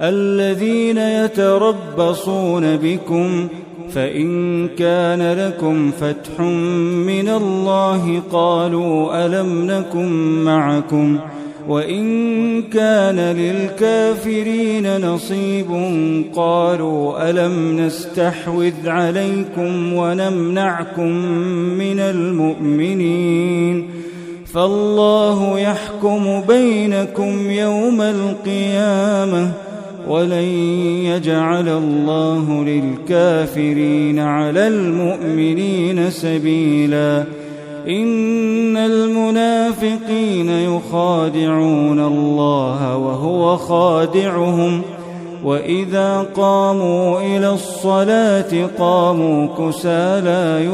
الذين يتربصون بكم فإن كان لكم فتح من الله قالوا ألم نكن معكم وإن كان للكافرين نصيب قالوا ألم نستحوذ عليكم ونمنعكم من المؤمنين فالله يحكم بينكم يوم القيامة ولن يجعل الله للكافرين على المؤمنين سبيلا إن المنافقين يخادعون الله وهو خادعهم وإذا قاموا إلى الصلاة قاموا كسالى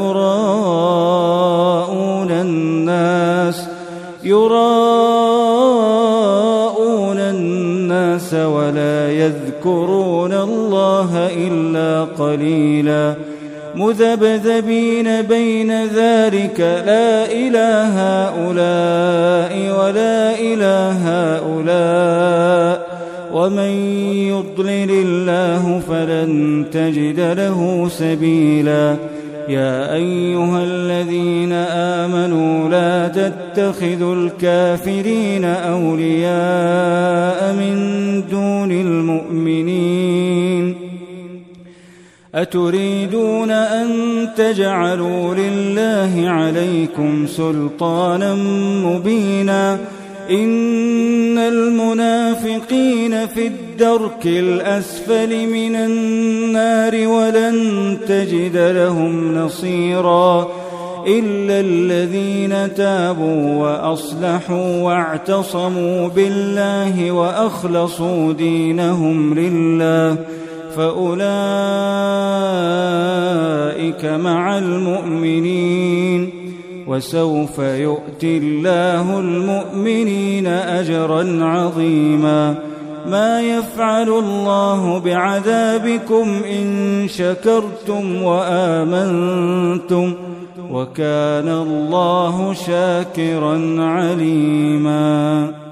يراءون الناس ولا يذكرون الله إلا قليلا مذبذبين بين ذلك لا إله هؤلاء ولا إله هؤلاء ومن يضلل الله فلن تجد له سبيلا يا أيها الذين آمنوا لا تتخذوا الكافرين أولياء من دون المؤمنين أتريدون أن تجعلوا لله عليكم سلطانا مبينا إن المنافقين في الدرك الأسفل من النار ولن تجد لهم نصيرا إلا الذين تابوا وأصلحوا واعتصموا بالله وأخلصوا دينهم لله فأولئك مع المؤمنين وسوف يؤتي الله المؤمنين أجرا عظيما ما يفعل الله بعذابكم إن شكرتم وآمنتم وكان الله شاكرا عليما.